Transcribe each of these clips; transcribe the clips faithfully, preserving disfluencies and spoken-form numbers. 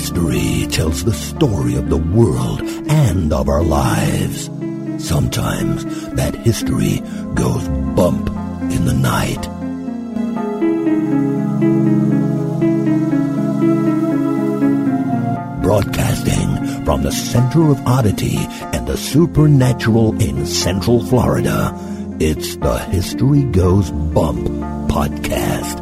History tells the story of the world and of our lives. Sometimes that history goes bump in the night. Broadcasting from the center of oddity and the supernatural in Central Florida, it's the History Goes Bump podcast.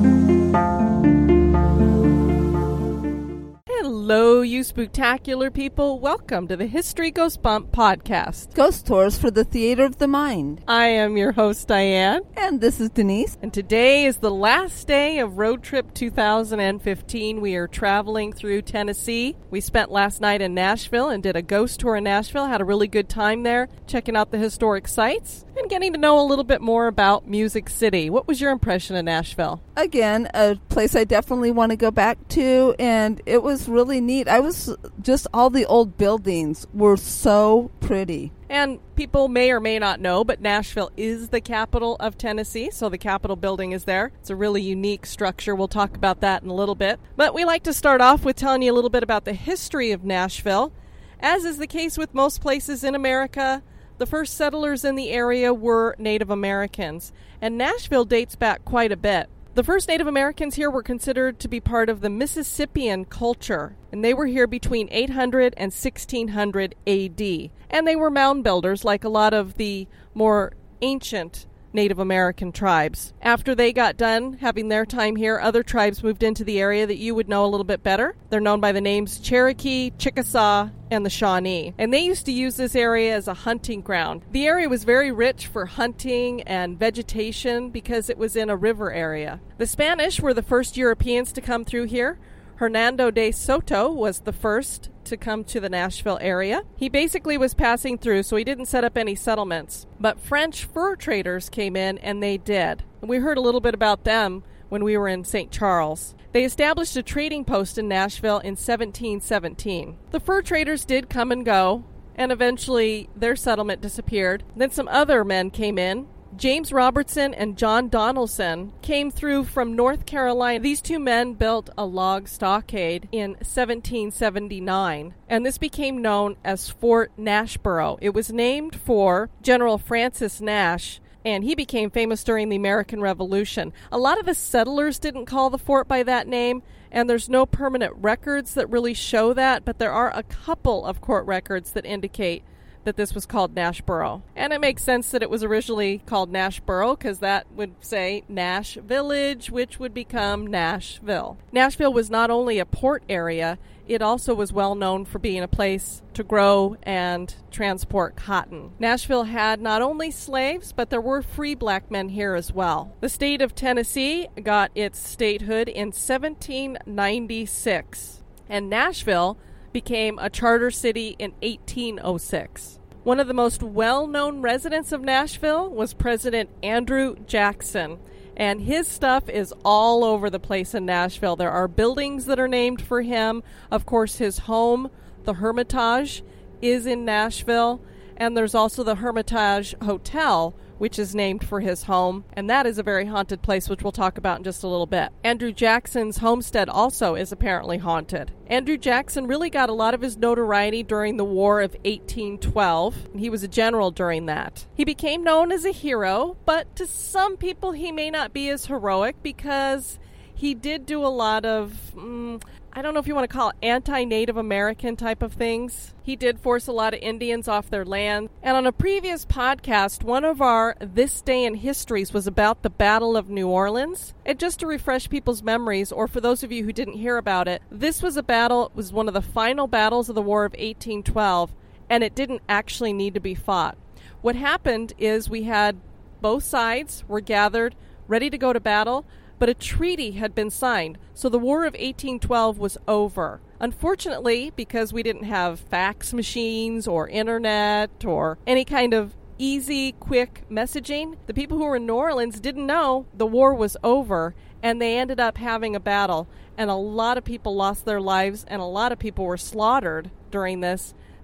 Hello, you spooktacular people. Welcome to the History Goes Bump podcast. Ghost tours for the theater of the mind. I am your host, Diane. And this is Denise. And today is the last day of Road Trip two thousand fifteen. We are traveling through Tennessee. We spent last night in Nashville and did a ghost tour in Nashville. Had a really good time there, checking out the historic sites and getting to know a little bit more about Music City. What was your impression of Nashville? Again, a place I definitely want to go back to, and it was really neat. I was just, all the old buildings were so pretty. And people may or may not know, but Nashville is the capital of Tennessee, so the Capitol building is there. It's a really unique structure. We'll talk about that in a little bit. But we like to start off with telling you a little bit about the history of Nashville. As is the case with most places in America, the first settlers in the area were Native Americans, and Nashville dates back quite a bit. The first Native Americans here were considered to be part of the Mississippian culture, and they were here between eight hundred and sixteen hundred A D. And they were mound builders like a lot of the more ancient Native American tribes. After they got done having their time here, other tribes moved into the area that you would know a little bit better. They're known by the names Cherokee, Chickasaw, and the Shawnee. And they used to use this area as a hunting ground. The area was very rich for hunting and vegetation because it was in a river area. The Spanish were the first Europeans to come through here. Hernando de Soto was the first to come to the Nashville area. He basically was passing through, so he didn't set up any settlements. But French fur traders came in, and they did. We heard a little bit about them when we were in Saint Charles. They established a trading post in Nashville in seventeen seventeen. The fur traders did come and go, and eventually their settlement disappeared. Then some other men came in. James Robertson and John Donaldson came through from North Carolina. These two men built a log stockade in seventeen seventy-nine, and this became known as Fort Nashboro. It was named for General Francis Nash, and he became famous during the American Revolution. A lot of the settlers didn't call the fort by that name, and there's no permanent records that really show that, but there are a couple of court records that indicate that this was called Nashboro. And it makes sense that it was originally called Nashboro because that would say Nash Village, which would become Nashville. Nashville was not only a port area, it also was well known for being a place to grow and transport cotton. Nashville had not only slaves, but there were free black men here as well. The state of Tennessee got its statehood in seventeen ninety-six, and Nashville became a charter city in eighteen oh six. One of the most well-known residents of Nashville was President Andrew Jackson, and his stuff is all over the place in Nashville. There are buildings that are named for him. Of course, his home, the Hermitage, is in Nashville, and there's also the Hermitage Hotel, which is named for his home, and that is a very haunted place, which we'll talk about in just a little bit. Andrew Jackson's homestead also is apparently haunted. Andrew Jackson really got a lot of his notoriety during the War of eighteen twelve. He was a general during that. He became known as a hero, but to some people he may not be as heroic because he did do a lot of, mm, I don't know if you want to call it anti-Native American type of things. He did force a lot of Indians off their land. And on a previous podcast, one of our This Day in Histories was about the Battle of New Orleans. And just to refresh people's memories, or for those of you who didn't hear about it, this was a battle, it was one of the final battles of the War of eighteen twelve, and it didn't actually need to be fought. What happened is we had both sides were gathered, ready to go to battle, but a treaty had been signed, so the War of eighteen twelve was over. Unfortunately, because we didn't have fax machines or internet or any kind of easy, quick messaging, the people who were in New Orleans didn't know the war was over, and they ended up having a battle, and a lot of people lost their lives, and a lot of people were slaughtered during this.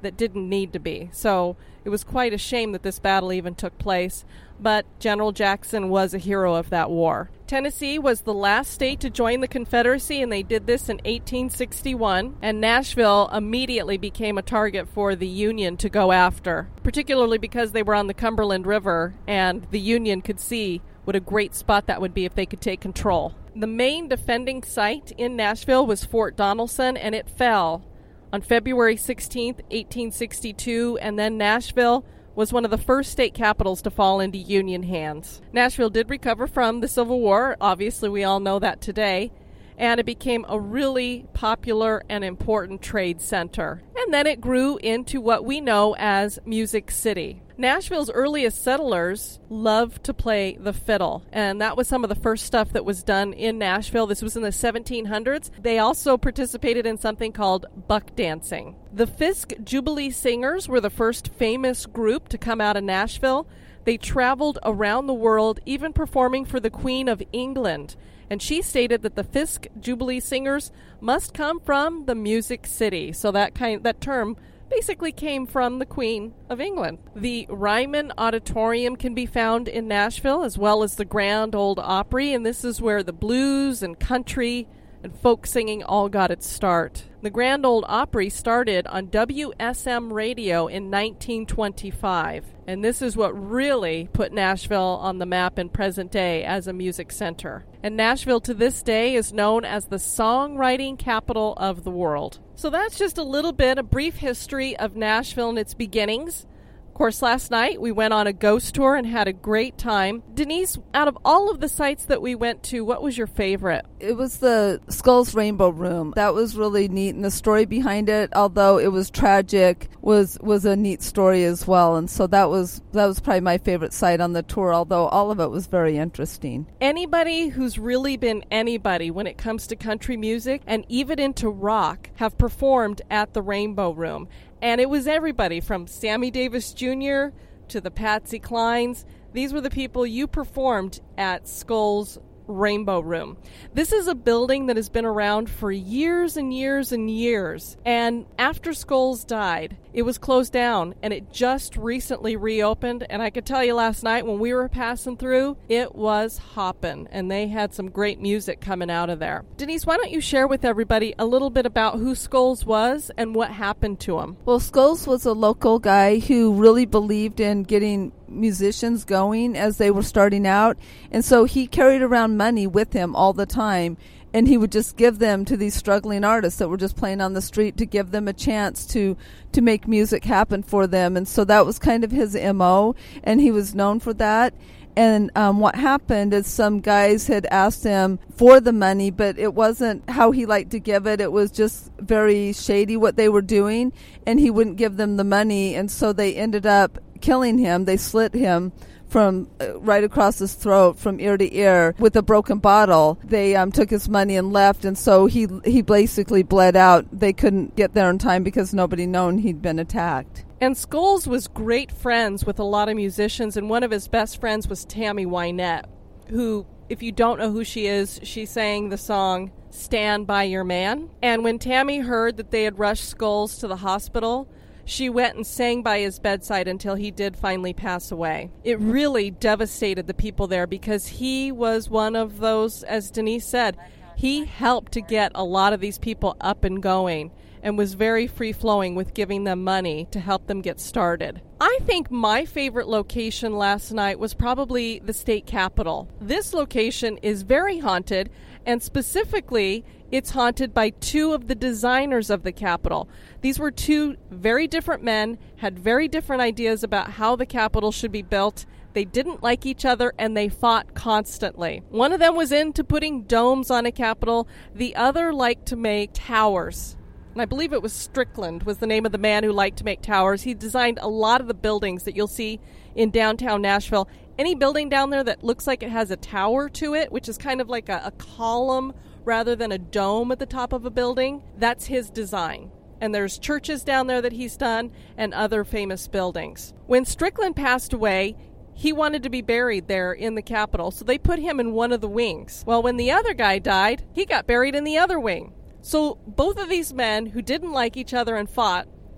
that didn't need to be. So it was quite a shame that this battle even took place, but General Jackson was a hero of that war. Tennessee was the last state to join the Confederacy, and they did this in eighteen sixty-one, and Nashville immediately became a target for the Union to go after, particularly because they were on the Cumberland River, and the Union could see what a great spot that would be if they could take control. The main defending site in Nashville was Fort Donelson, and it fell on February sixteenth, eighteen sixty-two, and then Nashville was one of the first state capitals to fall into Union hands. Nashville did recover from the Civil War. Obviously, we all know that today. And it became a really popular and important trade center. And then it grew into what we know as Music City. Nashville's earliest settlers loved to play the fiddle, and that was some of the first stuff that was done in Nashville. This was in the seventeen hundreds. They also participated in something called buck dancing. The Fisk Jubilee Singers were the first famous group to come out of Nashville. They traveled around the world, even performing for the Queen of England. And she stated that the Fisk Jubilee Singers must come from the Music City. So that kind that term basically came from the Queen of England. The Ryman Auditorium can be found in Nashville, as well as the Grand Ole Opry, and this is where the blues and country and folk singing all got its start. The Grand Ole Opry started on W S M radio in nineteen twenty-five, and this is what really put Nashville on the map in present day as a music center. And Nashville to this day is known as the songwriting capital of the world. So that's just a little bit, a brief history of Nashville and its beginnings. Of course, last night we went on a ghost tour and had a great time. Denise, out of all of the sites that we went to, what was your favorite? It was the Skulls Rainbow Room. That was really neat, and the story behind it, although it was tragic, was was a neat story as well. And so that was that was probably my favorite site on the tour, although all of it was very interesting. Anybody who's really been anybody when it comes to country music and even into rock have performed at the Rainbow Room. And it was everybody from Sammy Davis Junior to the Patsy Clines. These were the people you performed at Skulls Rainbow Room. This is a building that has been around for years and years and years. And after Skulls died, it was closed down, and it just recently reopened. And I could tell you last night when we were passing through, it was hopping, and they had some great music coming out of there. Denise, why don't you share with everybody a little bit about who Skulls was and what happened to him? Well, Skulls was a local guy who really believed in getting musicians going as they were starting out, and so he carried around money with him all the time, and he would just give them to these struggling artists that were just playing on the street to give them a chance to to make music happen for them. And so that was kind of his M O, and he was known for that. And um, what happened is some guys had asked him for the money, but it wasn't how he liked to give it. It was just very shady what they were doing, and he wouldn't give them the money, and so they ended up killing him. They slit him from uh, right across his throat from ear to ear with a broken bottle. They um, took his money and left, and so he he basically bled out. They couldn't get there in time because nobody known he'd been attacked. And Skulls was great friends with a lot of musicians, and one of his best friends was Tammy Wynette, who, if you don't know who she is, she sang the song Stand By Your Man. And when Tammy heard that they had rushed Skulls to the hospital, she went and sang by his bedside until he did finally pass away. It really devastated the people there because he was one of those, as Denise said, he helped to get a lot of these people up and going and was very free-flowing with giving them money to help them get started. I think my favorite location last night was probably the state capitol. This location is very haunted, and specifically, it's haunted by two of the designers of the Capitol. These were two very different men, had very different ideas about how the Capitol should be built. They didn't like each other, and they fought constantly. One of them was into putting domes on a Capitol. The other liked to make towers. And I believe it was Strickland was the name of the man who liked to make towers. He designed a lot of the buildings that you'll see in downtown Nashville. Any building down there that looks like it has a tower to it, which is kind of like a, a column rather than a dome at the top of a building, that's his design. And there's churches down there that he's done and other famous buildings. When Strickland passed away, he wanted to be buried there in the Capitol, so they put him in one of the wings. Well, when the other guy died, he got buried in the other wing. So both of these men who didn't like each other and fought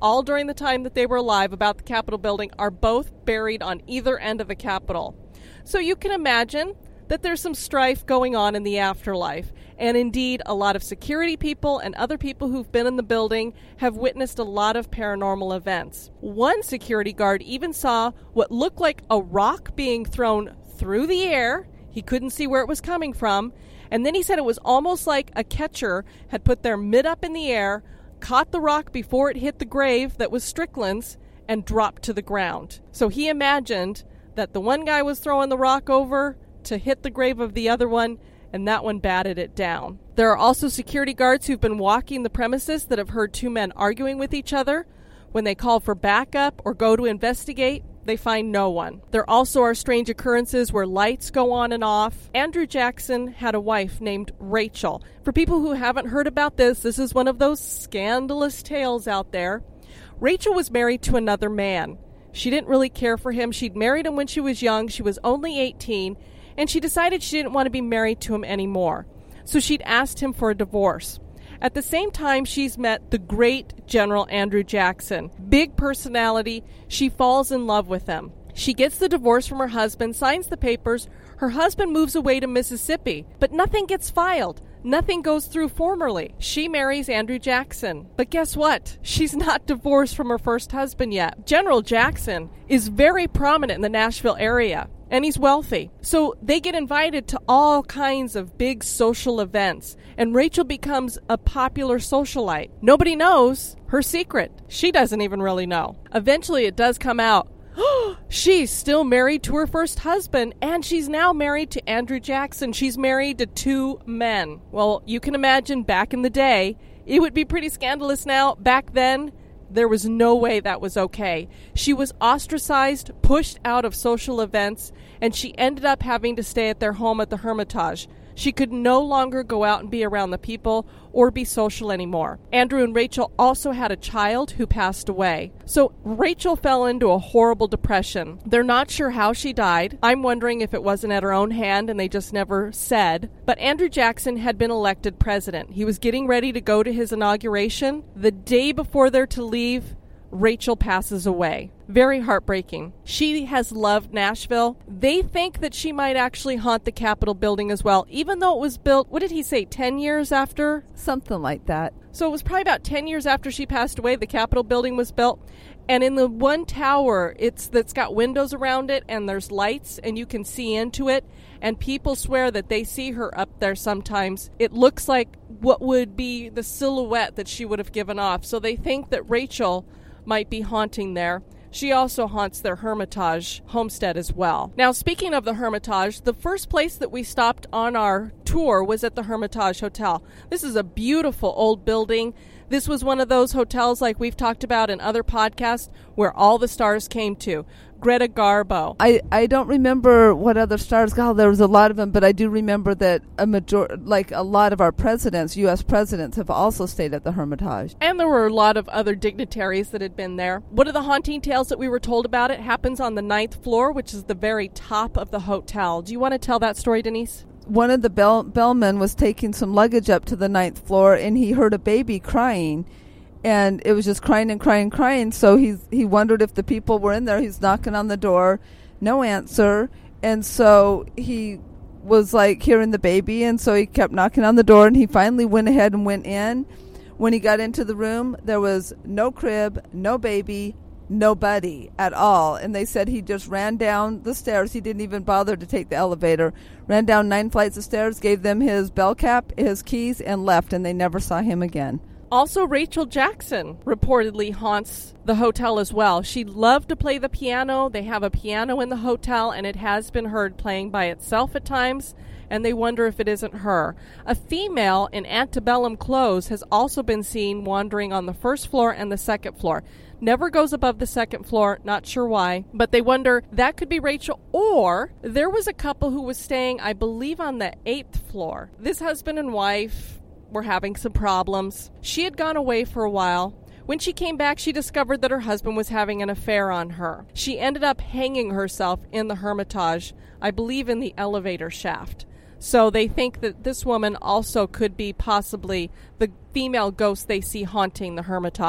all during the time that they were alive about the Capitol building, are both buried on either end of the Capitol. So you can imagine that there's some strife going on in the afterlife. And indeed, a lot of security people and other people who've been in the building have witnessed a lot of paranormal events. One security guard even saw what looked like a rock being thrown through the air. He couldn't see where it was coming from. And then he said it was almost like a catcher had put their mitt up in the air, caught the rock before it hit the grave that was Strickland's, and dropped to the ground. So he imagined that the one guy was throwing the rock over to hit the grave of the other one, and that one batted it down. There are also security guards who've been walking the premises that have heard two men arguing with each other. When they call for backup or go to investigate, they find no one. There also are strange occurrences where lights go on and off. Andrew Jackson had a wife named Rachel. For people who haven't heard about this, this is one of those scandalous tales out there. Rachel was married to another man. She didn't really care for him. She'd married him when she was young. She was only eighteen, and she decided she didn't want to be married to him anymore. So she'd asked him for a divorce. At the same time, she's met the great General Andrew Jackson. Big personality. She falls in love with him. She gets the divorce from her husband, signs the papers. Her husband moves away to Mississippi, but nothing gets filed. Nothing goes through formally. She marries Andrew Jackson. But guess what? She's not divorced from her first husband yet. General Jackson is very prominent in the Nashville area, and he's wealthy. So they get invited to all kinds of big social events, and Rachel becomes a popular socialite. Nobody knows her secret. She doesn't even really know. Eventually it does come out. She's still married to her first husband, and she's now married to Andrew Jackson. She's married to two men. Well, you can imagine back in the day, it would be pretty scandalous now. Back then, there was no way that was okay. She was ostracized, pushed out of social events, and she ended up having to stay at their home at the Hermitage. She could no longer go out and be around the people or be social anymore. Andrew and Rachel also had a child who passed away. So Rachel fell into a horrible depression. They're not sure how she died. I'm wondering if it wasn't at her own hand and they just never said. But Andrew Jackson had been elected president. He was getting ready to go to his inauguration. The day before they're to leave, Rachel passes away. Very heartbreaking. She has loved Nashville. They think that she might actually haunt the Capitol building as well, even though it was built, what did he say, ten years after? Something like that. So it was probably about ten years after she passed away, the Capitol building was built. And in the one tower, it's that's got windows around it, and there's lights, and you can see into it. And people swear that they see her up there sometimes. It looks like what would be the silhouette that she would have given off. So they think that Rachel might be haunting there. She also haunts their Hermitage homestead as well. Now, speaking of the Hermitage, the first place that we stopped on our tour was at the Hermitage Hotel. This is a beautiful old building. This was one of those hotels like we've talked about in other podcasts where all the stars came to. Greta Garbo. I, I don't remember what other stars. God, there was a lot of them, but I do remember that a major, like a lot of our presidents, U S presidents, have also stayed at the Hermitage. And there were a lot of other dignitaries that had been there. One of the haunting tales that we were told about it happens on the ninth floor, which is the very top of the hotel. Do you want to tell that story, Denise? One of the bell, bellmen was taking some luggage up to the ninth floor, and he heard a baby crying. And it was just crying and crying and crying. So he's, he wondered if the people were in there. He's knocking on the door. No answer. And so he was like hearing the baby. And so he kept knocking on the door. And he finally went ahead and went in. When he got into the room, there was no crib, no baby, nobody at all. And they said he just ran down the stairs. He didn't even bother to take the elevator. Ran down nine flights of stairs, gave them his bell cap, his keys, and left. And they never saw him again. Also, Rachel Jackson reportedly haunts the hotel as well. She loved to play the piano. They have a piano in the hotel, and it has been heard playing by itself at times, and they wonder if it isn't her. A female in antebellum clothes has also been seen wandering on the first floor and the second floor. Never goes above the second floor, not sure why, but they wonder that could be Rachel, or there was a couple who was staying, I believe, on the eighth floor. This husband and wife were having some problems. She had gone away for a while. When she came back, she discovered that her husband was having an affair on her. She ended up hanging herself in the Hermitage, I believe in the elevator shaft. So they think that this woman also could be possibly the female ghost they see haunting the Hermitage.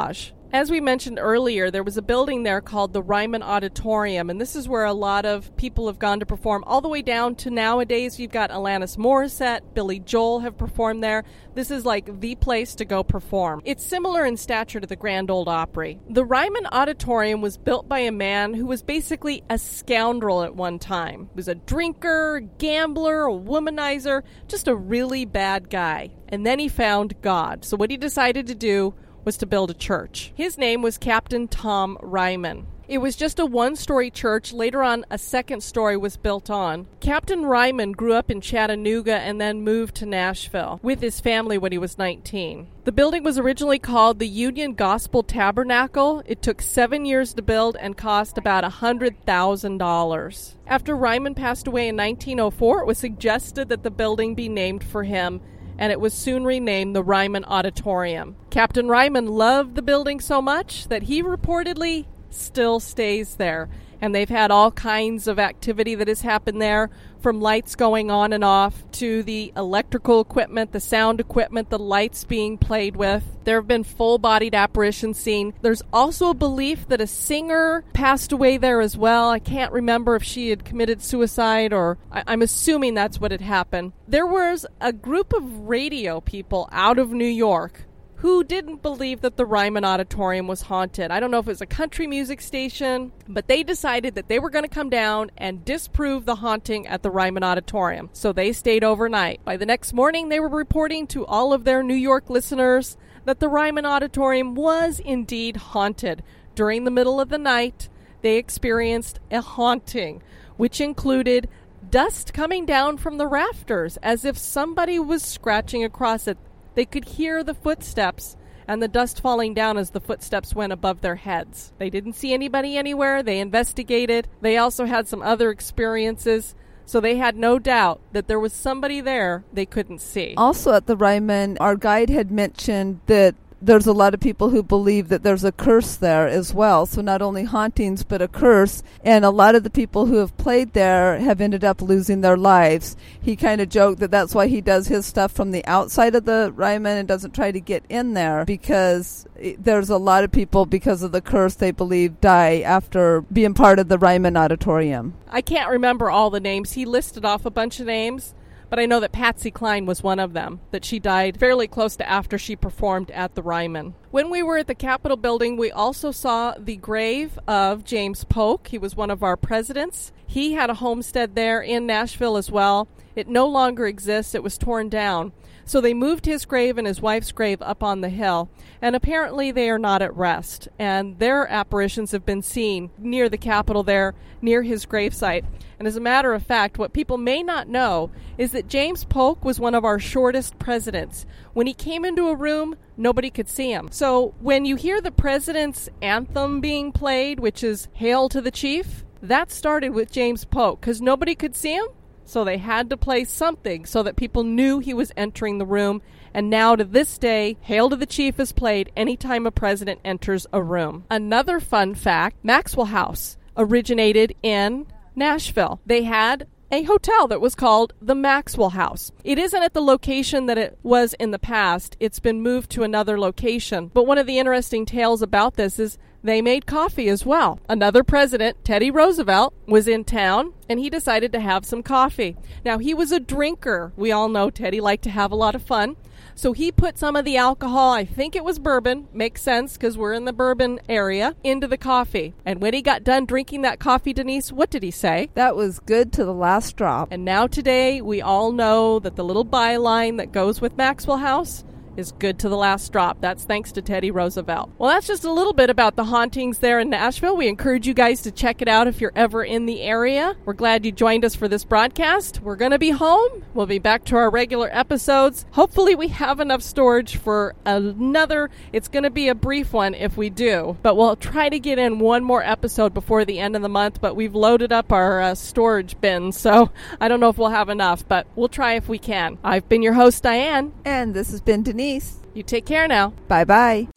As we mentioned earlier, there was a building there called the Ryman Auditorium, and this is where a lot of people have gone to perform, all the way down to nowadays. You've got Alanis Morissette, Billy Joel have performed there. This is like the place to go perform. It's similar in stature to the Grand Ole Opry. The Ryman Auditorium was built by a man who was basically a scoundrel at one time. He was a drinker, gambler, a womanizer, just a really bad guy. And then he found God. So what he decided to do was to build a church. His name was Captain Tom Ryman. It was just a one-story church. Later on, a second story was built on. Captain Ryman grew up in Chattanooga and then moved to Nashville with his family when he was nineteen. The building was originally called the Union Gospel Tabernacle. It took seven years to build and cost about one hundred thousand dollars. After Ryman passed away in nineteen oh four, it was suggested that the building be named for him, and it was soon renamed the Ryman Auditorium. Captain Ryman loved the building so much that he reportedly still stays there. And they've had all kinds of activity that has happened there, from lights going on and off to the electrical equipment, the sound equipment, the lights being played with. There have been full-bodied apparitions seen. There's also a belief that a singer passed away there as well. I can't remember if she had committed suicide, or I- I'm assuming that's what had happened. There was a group of radio people out of New York who didn't believe that the Ryman Auditorium was haunted. I don't know if it was a country music station, but they decided that they were going to come down and disprove the haunting at the Ryman Auditorium. So they stayed overnight. By the next morning, they were reporting to all of their New York listeners that the Ryman Auditorium was indeed haunted. During the middle of the night, they experienced a haunting, which included dust coming down from the rafters as if somebody was scratching across it. They could hear the footsteps and the dust falling down as the footsteps went above their heads. They didn't see anybody anywhere. They investigated. They also had some other experiences, so they had no doubt that there was somebody there they couldn't see. Also at the Ryman, our guide had mentioned that there's a lot of people who believe that there's a curse there as well. So not only hauntings, but a curse. And a lot of the people who have played there have ended up losing their lives. He kind of joked that that's why he does his stuff from the outside of the Ryman and doesn't try to get in there, because there's a lot of people, because of the curse, they believe die after being part of the Ryman Auditorium. I can't remember all the names. He listed off a bunch of names, but I know that Patsy Cline was one of them, that she died fairly close to after she performed at the Ryman. When we were at the Capitol building, we also saw the grave of James Polk. He was one of our presidents. He had a homestead there in Nashville as well. It no longer exists. It was torn down. So they moved his grave and his wife's grave up on the hill, and apparently they are not at rest, and their apparitions have been seen near the Capitol there, near his gravesite. And as a matter of fact, what people may not know is that James Polk was one of our shortest presidents. When he came into a room, nobody could see him. So when you hear the president's anthem being played, which is Hail to the Chief, that started with James Polk, because nobody could see him. So they had to play something so that people knew he was entering the room. And now to this day, Hail to the Chief is played anytime a president enters a room. Another fun fact, Maxwell House originated in Nashville. They had a hotel that was called the Maxwell House. It isn't at the location that it was in the past. It's been moved to another location. But one of the interesting tales about this is they made coffee as well. Another president, Teddy Roosevelt, was in town, and he decided to have some coffee. Now, he was a drinker. We all know Teddy liked to have a lot of fun. So he put some of the alcohol, I think it was bourbon, makes sense because we're in the bourbon area, into the coffee. And when he got done drinking that coffee, Denise, what did he say? That was good to the last drop. And now today, we all know that the little byline that goes with Maxwell House is good to the last drop. That's thanks to Teddy Roosevelt. Well, that's just a little bit about the hauntings there in Nashville. We encourage you guys to check it out if you're ever in the area. We're glad you joined us for this broadcast. We're going to be home. We'll be back to our regular episodes. Hopefully we have enough storage for another. It's going to be a brief one if we do, but we'll try to get in one more episode before the end of the month, but we've loaded up our uh, storage bin, so I don't know if we'll have enough, but we'll try if we can. I've been your host, Diane. And this has been Denise. You take care now. Bye-bye.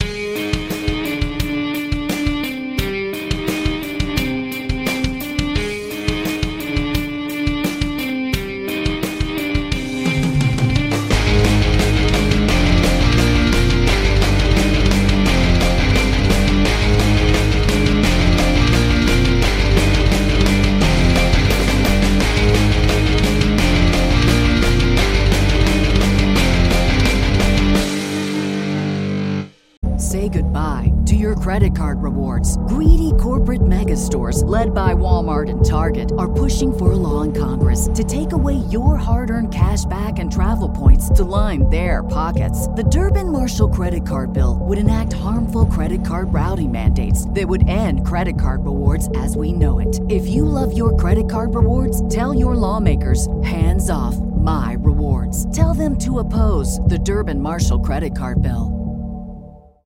say goodbye to your credit card rewards. Greedy corporate mega stores, led by Walmart and Target, are pushing for a law in Congress to take away your hard-earned cash back and travel points to line their pockets. The Durbin-Marshall credit card bill would enact harmful credit card routing mandates that would end credit card rewards as we know it. If you love your credit card rewards, tell your lawmakers, hands off my rewards. Tell them to oppose the Durbin-Marshall credit card bill.